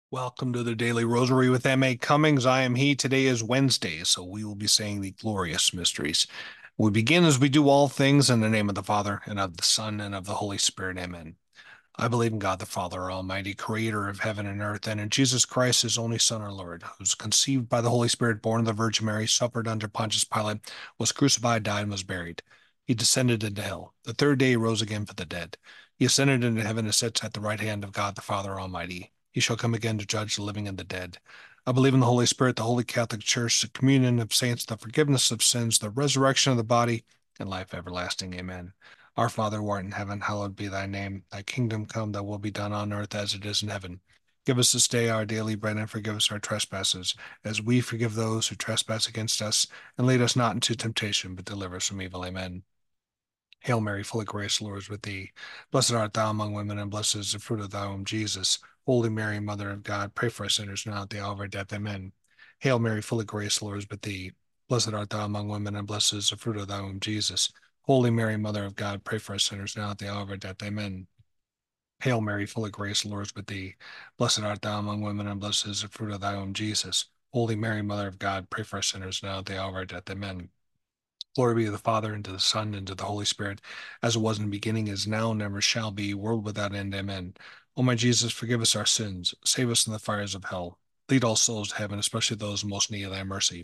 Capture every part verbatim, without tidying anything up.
Welcome to the Daily Rosary with M A Cummings. I am he. Today is Wednesday, so we will be saying the glorious mysteries. We begin as we do all things in the name of the Father, and of the Son, and of the Holy Spirit. Amen. I believe in God the Father Almighty, creator of heaven and earth, and in Jesus Christ, his only Son, our Lord, who was conceived by the Holy Spirit, born of the Virgin Mary, suffered under Pontius Pilate, was crucified, died, and was buried. He descended into hell. The third day he rose again for the dead. He ascended into heaven and sits at the right hand of God the Father Almighty. He shall come again to judge the living and the dead. I believe in the Holy Spirit, the Holy Catholic Church, the communion of saints, the forgiveness of sins, the resurrection of the body, and life everlasting. Amen. Our Father, who art in heaven, hallowed be thy name. Thy kingdom come, thy will be done on earth as it is in heaven. Give us this day our daily bread, and forgive us our trespasses, as we forgive those who trespass against us. And lead us not into temptation, but deliver us from evil. Amen. Hail Mary, full of grace, the Lord is with thee. Blessed art thou among women, and blessed is the fruit of thy womb, Jesus. Holy Mary, Mother of God, pray for us sinners now at the hour of our death. Amen. Hail Mary, full of grace, the Lord is with thee. Blessed art thou among women, and blessed is the fruit of thy womb, Jesus. Holy Mary, Mother of God, pray for us sinners now at the hour of our death. Amen. Hail Mary, full of grace, the Lord is with thee. Blessed art thou among women, and blessed is the fruit of thy womb, Jesus. Holy Mary, Mother of God, pray for us sinners now at the hour of our death. Amen. Glory be to the Father, and to the Son, and to the Holy Spirit, as it was in the beginning, is now, and never shall be, world without end. Amen. O my Jesus, forgive us our sins, save us from the fires of hell, lead all souls to heaven, especially those in most need of thy mercy.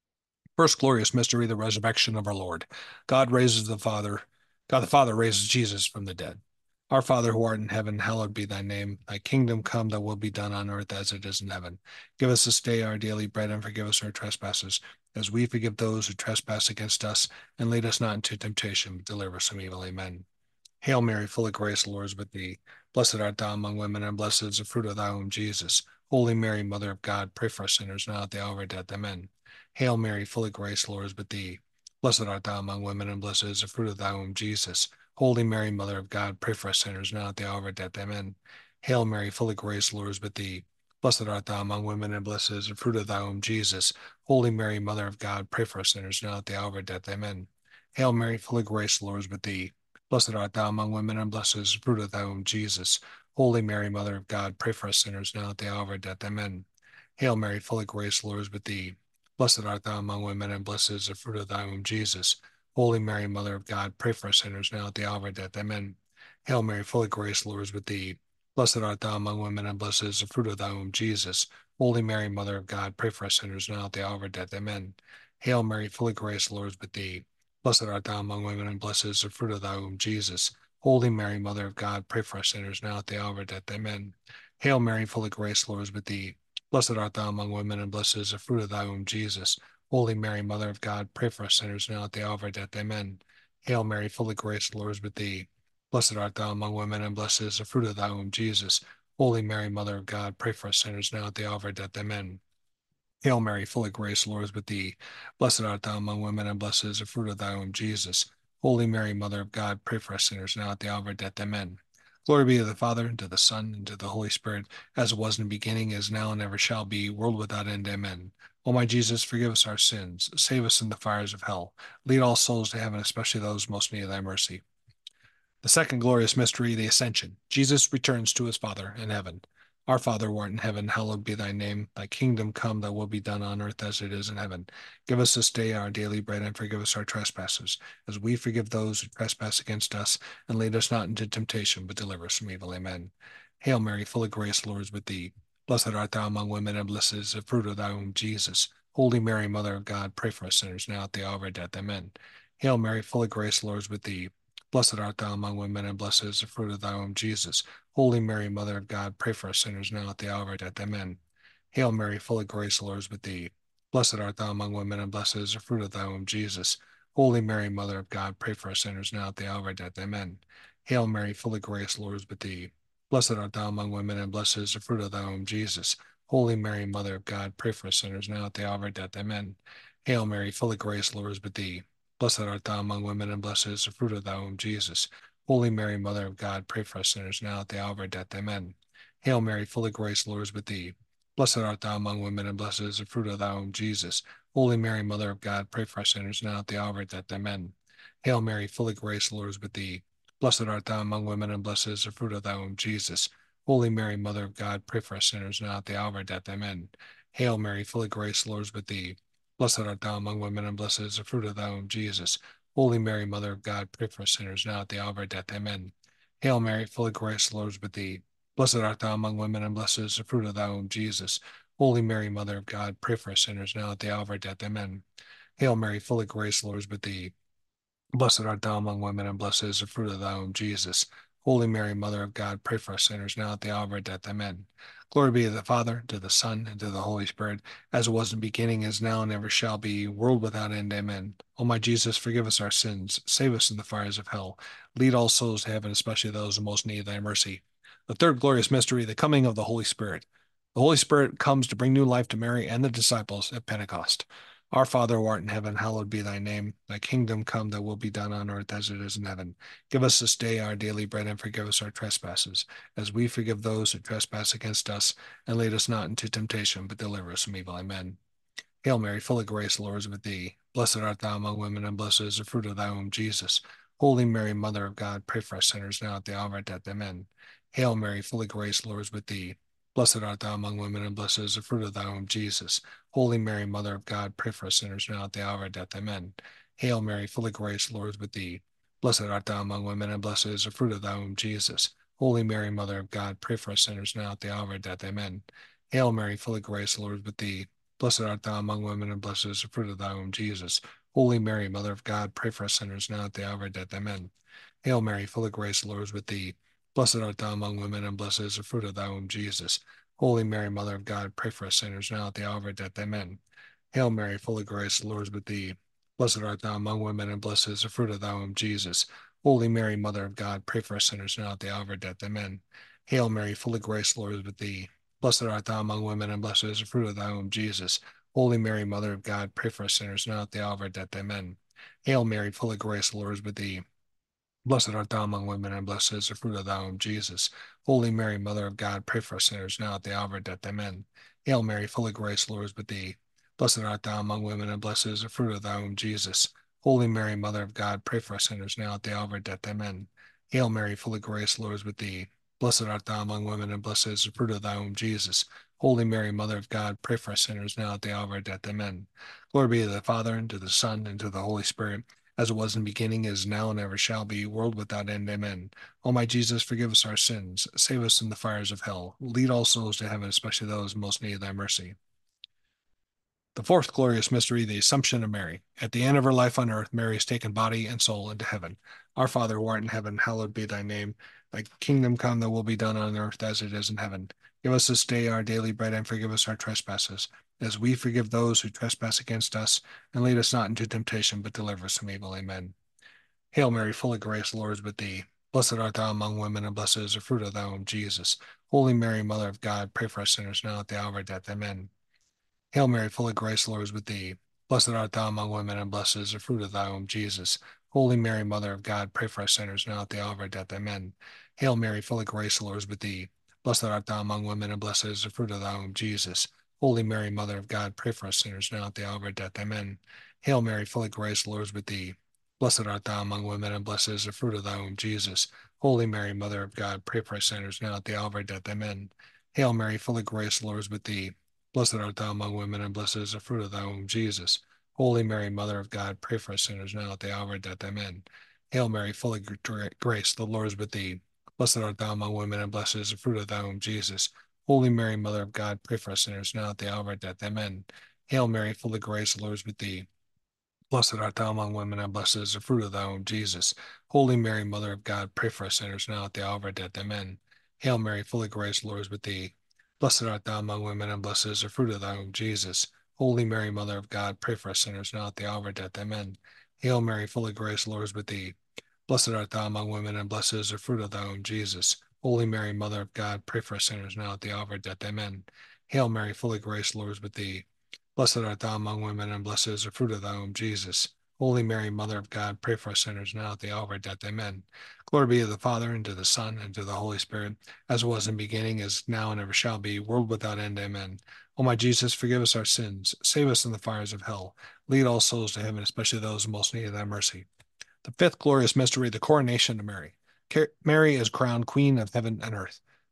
First glorious mystery, the resurrection of our Lord. God raises the Father, God the Father raises Jesus from the dead. Our Father who art in heaven, hallowed be thy name. Thy kingdom come, thy will be done on earth as it is in heaven. Give us this day our daily bread, and forgive us our trespasses, as we forgive those who trespass against us. And lead us not into temptation, but deliver us from evil. Amen. Hail Mary, full of grace, the Lord is with thee. Blessed art thou among women, and blessed is the fruit of thy womb, Jesus. Holy Mary, Mother of God, pray for us sinners now at the hour of our death. Amen. Hail Mary, full of grace, the Lord is with thee. Blessed art thou among women, and blessed is the fruit of thy womb, Jesus. Holy Mary, Mother of God, pray for us sinners now at the hour of our death. Amen. Hail Mary, full of grace, the Lord is with thee. Blessed art thou among women, and blessed is the fruit of thy womb, Jesus. Holy Mary, Mother of God, pray for us sinners now at the hour of our death. Amen. Hail Mary, full of grace, the Lord is with thee. Blessed art thou among women, and blessed is the fruit of thy womb, Jesus. Holy Mary, Mother of God, pray for us sinners now at the hour of our death. Amen. Hail Mary, full of grace, the Lord is with thee. Blessed art thou among women, and blessed is the fruit of thy womb, Jesus. Holy Mary, Mother of God, pray for us sinners now at the hour of our death. Amen. Hail Mary, full of grace, the Lord is with thee. Blessed art thou among women, and blessed is the fruit of thy womb, Jesus. Holy Mary, Mother of God, pray for us sinners now at the hour of our death. Amen. Hail Mary, full of grace, the Lord is with thee. Blessed art thou among women, and blessed is the fruit of thy womb, Jesus. Holy Mary, Mother of God, pray for us sinners now at the hour of our death. Amen. Hail Mary, full of grace, the Lord is with thee. Blessed art thou among women, and blessed is the fruit of thy womb, Jesus. Holy Mary, Mother of God, pray for us sinners now at the hour of our death. Amen. Hail Mary, full of grace, the Lord is with thee. Blessed art thou among women, and blessed is the fruit of thy womb, Jesus. Holy Mary, Mother of God, pray for us sinners now at the hour of our death. Amen. Hail Mary, full of grace, the Lord is with thee. Blessed art thou among women, and blessed is the fruit of thy womb, Jesus. Holy Mary, Mother of God, pray for us sinners now at the hour of our death. Amen. Glory be to the Father, and to the Son, and to the Holy Spirit, as it was in the beginning, is now, and ever shall be, world without end. Amen. O my Jesus, forgive us our sins, save us from the fires of hell, lead all souls to heaven, especially those most in need of thy mercy. The second glorious mystery, the Ascension. Jesus returns to his Father in heaven. Our Father who art in heaven, hallowed be thy name. Thy kingdom come, thy will be done on earth as it is in heaven. Give us this day our daily bread, and forgive us our trespasses, as we forgive those who trespass against us. And lead us not into temptation, but deliver us from evil. Amen. Hail Mary, full of grace, the Lord is with thee. Blessed art thou among women, and blessed is the fruit of thy womb, Jesus. Holy Mary, Mother of God, pray for us sinners now at the hour of our death. Amen. Hail Mary, full of grace, the Lord is with thee. Blessed art thou among women, and blessed is the fruit of thy womb, Jesus. Holy Mary, Mother of God, pray for us sinners now at the hour of our death. Amen. Hail Mary, full of grace, the Lord is with thee. Blessed art thou among women, and blessed is the fruit of thy womb, Jesus. Holy Mary, Mother of God, pray for us sinners now at the hour of our death. Amen. Hail Mary, full of grace, the Lord is with thee. Blessed art thou among women, and blessed is the fruit of thy womb, Jesus. Holy Mary, Mother of God, pray for us sinners now at the hour of our death. Amen. Hail Mary, full of grace, the Lord is with thee. Blessed art thou among women, and blessed is the fruit of thy womb, Jesus. Holy Mary, Mother of God, pray for us sinners now at the hour of our death. Amen. Hail Mary, full of grace, the Lord is with thee. Blessed art thou among women, and blessed is the fruit of thy womb, Jesus. Holy Mary, Mother of God, pray for us sinners now at the hour of our death. Amen. Hail Mary, full of grace, the Lord is with thee. Blessed art thou among women, and blessed is the fruit of thy womb, Jesus. Holy Mary, Mother of God, pray for us sinners now at the hour of our death. Amen. Hail Mary, full of grace, the Lord is with thee. Blessed art thou among women, and blessed is the fruit of thy womb, Jesus. Holy Mary, Mother of God, pray for us sinners now at the hour of our death. Amen. Hail Mary, full of grace, the Lord is with thee. Blessed art thou among women, and blessed is the fruit of thy womb, Jesus. Holy Mary, Mother of God, pray for us sinners now at the hour of our death. Amen. Hail Mary, full of grace, the Lord is with thee. Blessed art thou among women, and blessed is the fruit of thy womb, Jesus. Holy Mary, Mother of God, pray for us sinners now at the hour of our death. Amen. Glory be to the Father, to the Son, and to the Holy Spirit, as it was in the beginning, is now, and ever shall be, world without end. Amen. O my Jesus, forgive us our sins, save us in the fires of hell, lead all souls to heaven, especially those who most need thy mercy. The third glorious mystery, the coming of the Holy Spirit. The Holy Spirit comes to bring new life to Mary and the disciples at Pentecost. Our Father who art in heaven, hallowed be thy name. Thy kingdom come, thy will be done on earth as it is in heaven. Give us this day our daily bread, and forgive us our trespasses, as we forgive those who trespass against us. And lead us not into temptation, but deliver us from evil. Amen. Hail Mary, full of grace, the Lord is with thee. Blessed art thou among women, and blessed is the fruit of thy womb, Jesus. Holy Mary, Mother of God, pray for us sinners now at the hour of our death. Amen. Hail Mary, full of grace, the Lord is with thee. Blessed art thou among women, and blessed is the fruit of thy womb, Jesus. Holy Mary, Mother of God, pray for us sinners now at the hour of our death. Amen. Hail Mary, full of grace, the Lord is with thee. Blessed art thou among women, and blessed is the fruit of thy womb, Jesus. Holy Mary, Mother of God, pray for us sinners now at the hour of our death. Amen. Hail Mary, full of grace, the Lord is with thee. Blessed art thou among women, and blessed is the fruit of thy womb, Jesus. Holy Mary, Mother of God, pray for us sinners now at the hour of our death. Amen. Hail Mary, full of grace, the Lord is with thee. Blessed art thou among women, and blessed is the fruit of thy womb, Jesus. Holy Mary, Mother of God, pray for us sinners now at the hour of our death. Amen. Hail Mary, full of grace, the Lord is with thee. Blessed art thou among women, and blessed is the fruit of thy womb, Jesus. Holy Mary, Mother of God, pray for us sinners now at the hour of our death. Amen. Hail Mary, full of grace, the Lord is with thee. Blessed art thou among women, and blessed is the fruit of thy womb, Jesus. Holy Mary, Mother of God, pray for us sinners now at the hour of our death. Amen. Hail Mary, full of grace, the Lord is with thee. Blessed art thou among women, and blessed is the fruit of thy womb, Jesus. Holy Mary, Mother of God, pray for us sinners now at the hour of our death. Amen. Hail Mary, full of grace, the Lord is with thee. Blessed art thou among women, and blessed is the fruit of thy womb, Jesus. Holy Mary, Mother of God, pray for us sinners now at the hour of our death. Amen. Hail Mary, full of grace, the Lord is with thee. Blessed art thou among women, and blessed is the fruit of thy womb, Jesus. Holy Mary, Mother of God, pray for us sinners now at the hour of our death. Amen. Glory be to the Father, and to the Son, and to the Holy Spirit, as it was in the beginning, is now, and ever shall be, world without end. Amen. O my Jesus, forgive us our sins, save us from the fires of hell, lead all souls to heaven, especially those most need thy mercy. The fourth glorious mystery, the Assumption of Mary. At the end of her life on earth, Mary is taken body and soul into heaven. Our Father who art in heaven, hallowed be thy name. Thy kingdom come, thy will be done on earth as it is in heaven. Give us this day our daily bread, and forgive us our trespasses, as we forgive those who trespass against us. And lead us not into temptation, but deliver us from evil. Amen. Hail Mary, full of grace, the Lord is with thee. Blessed art thou among women, and blessed is the fruit of thy womb, Jesus. Holy Mary, Mother of God, pray for us sinners now at the hour of our death. Amen. Hail Mary, full of grace, the Lord is with thee. Blessed art thou among women, and blessed is the fruit of thy womb, Jesus. Holy Mary, Mother of God, pray for us sinners now at the hour of our death. Amen. Hail Mary, full of grace, the Lord is with thee. Blessed art thou among women, and blessed is the fruit of thy womb, Jesus. Holy Mary, Mother of God, pray for us sinners now at the hour of our death. Amen. Hail Mary, full of grace, the Lord is with thee. Blessed art thou among women, and blessed is the fruit of thy womb, Jesus. Holy Mary, Mother of God, pray for us sinners now at the hour of our death. Amen. Hail Mary, full of grace, the Lord is with thee. Blessed art thou among women, and blessed is the fruit of thy womb, Jesus. Holy Mary, Mother of God, pray for us sinners now at the hour of our death. Amen. Hail Mary, full of grace, the Lord is with thee. Blessed art thou among women, and blessed is the fruit of thy womb, Jesus. Holy Mary, Mother of God, pray for us sinners now at the hour of our death. Amen. Hail Mary, full of grace, the Lord is with thee. Blessed art thou among women, and blessed is the fruit of thy womb, Jesus. Holy Mary, Mother of God, pray for us sinners now at the hour of our death. Amen. Hail Mary, full of grace, the Lord is with thee. Blessed art thou among women, and blessed is the fruit of thy womb, Jesus. Holy Mary, Mother of God, pray for us sinners now at the hour of our death. Amen. Hail Mary, full of grace, the Lord is with thee. Blessed art thou among women, and blessed is the fruit of thy womb, Jesus. Holy Mary, Mother of God, pray for us sinners now at the hour of our death. Amen. Hail Mary, full of grace, the Lord is with thee. Blessed art thou among women, and blessed is the fruit of thy womb, Jesus. Holy Mary, Mother of God, pray for us sinners now at the hour of our death. Amen. Glory be to the Father, and to the Son, and to the Holy Spirit, as it was in the beginning, is now, and ever shall be, world without end. Amen. O my Jesus, forgive us our sins, save us from the fires of hell, lead all souls to heaven, especially those who most need thy mercy. The fifth glorious mystery, the coronation of Mary. Mary is crowned Queen of heaven and earth.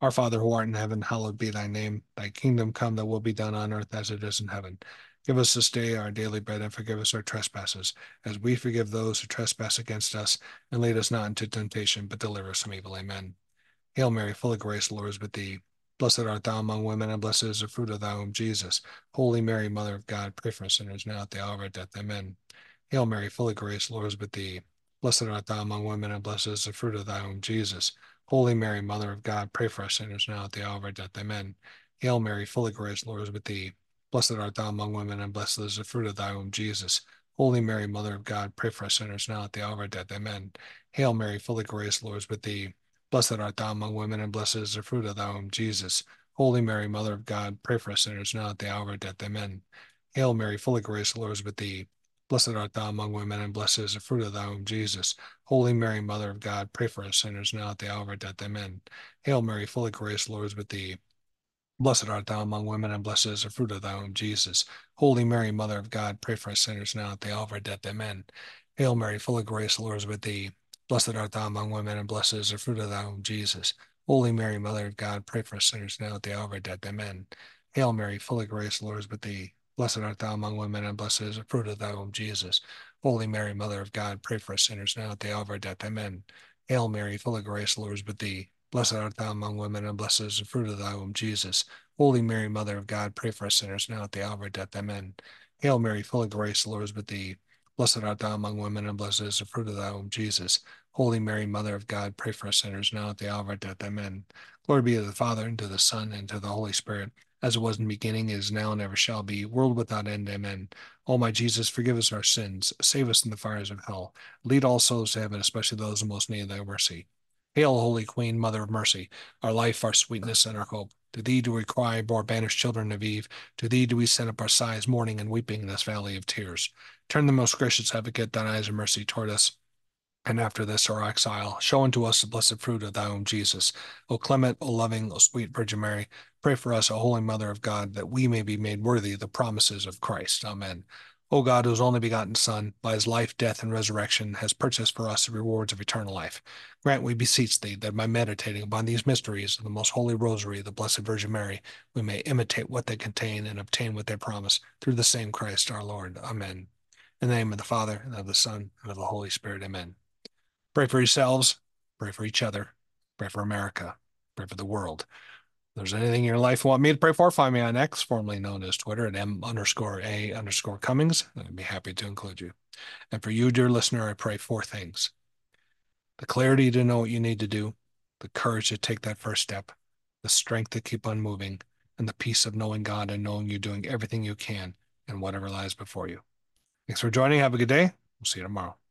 Our Father who art in heaven, hallowed be thy name. Thy kingdom come, thy will be done on earth as it is in heaven. Give us this day our daily bread, and forgive us our trespasses, as we forgive those who trespass against us. And lead us not into temptation, but deliver us from evil. Amen. Hail Mary, full of grace, the Lord is with thee. Blessed art thou among women, and blessed is the fruit of thy womb, Jesus. Holy Mary, Mother of God, pray for us sinners now at the hour of our death. Amen. Hail Mary, full of grace, the Lord is with thee. Blessed art thou among women, and blessed is the fruit of thy womb, Jesus. Holy Mary, Mother of God, pray for us sinners now at the hour of our death. Amen. Hail Mary, full of grace, the Lord is with thee. Blessed art thou among women, and blessed is the fruit of thy womb, Jesus. Holy Mary, Mother of God, pray for us sinners now at the hour of our death. Amen. Hail Mary, full of grace, the Lord is with thee. Blessed art thou among women, and blessed is the fruit of thy womb, Jesus. Holy Mary, Mother of God, pray for us sinners now at the hour of our death. Amen. Hail Mary, full of grace, the Lord is with thee. Blessed art thou among women, and blessed is the fruit of thy womb, Jesus. Holy Mary, Mother of God, pray for us sinners now at the hour of our death. Amen. Hail Mary, full of grace, the Lord is with thee. Blessed art thou among women, and blessed is the fruit of thy womb, Jesus. Holy Mary, Mother of God, pray for us sinners now at the hour of our death. Amen. Hail Mary, full of grace, the Lord is with thee. Blessed art thou among women, and blessed is the fruit of thy womb, Jesus. Holy Mary, Mother of God, pray for us sinners now at the hour of our death. Amen. Hail Mary, full of grace, the Lord is with thee. Blessed art thou among women, and blessed is the fruit of thy womb, Jesus. Holy Mary, Mother of God, pray for us sinners now at the hour of our death. Amen. Hail Mary, full of grace, the Lord is with thee. Blessed art thou among women, and blessed is the fruit of thy womb, Jesus. Holy Mary, Mother of God, pray for us sinners now at the hour of our death. Amen. Hail Mary, full of grace, the Lord is with thee. Blessed art thou among women, and blessed is the fruit of thy womb, Jesus. Holy Mary, Mother of God, pray for us sinners now at the hour of our death. Amen. Glory be to the Father, and to the Son, and to the Holy Spirit, as it was in the beginning, is now, and ever shall be, world without end. Amen. O my Jesus, forgive us our sins, save us in the fires of hell, lead all souls to heaven, especially those who most need thy mercy. Hail, Holy Queen, Mother of Mercy, our life, our sweetness, and our hope. To thee do we cry, poor banished children of Eve. To thee do we send up our sighs, mourning and weeping in this valley of tears. Turn the most gracious advocate thine eyes of mercy toward us, and after this our exile, show unto us the blessed fruit of thy own Jesus. O clement, O loving, O sweet Virgin Mary, pray for us, O holy Mother of God, that we may be made worthy of the promises of Christ. Amen. O God, whose only begotten Son, by his life, death, and resurrection, has purchased for us the rewards of eternal life, grant, we beseech thee, that by meditating upon these mysteries of the most holy rosary of the Blessed Virgin Mary, we may imitate what they contain and obtain what they promise, through the same Christ our Lord. Amen. In the name of the Father, and of the Son, and of the Holy Spirit. Amen. Pray for yourselves, pray for each other, pray for America, pray for the world. If there's anything in your life you want me to pray for, find me on X, formerly known as Twitter, at M underscore A underscore Cummings. I'd be happy to include you. And for you, dear listener, I pray four things: the clarity to know what you need to do, the courage to take that first step, the strength to keep on moving, and the peace of knowing God and knowing you're doing everything you can in whatever lies before you. Thanks for joining. Have a good day. We'll see you tomorrow.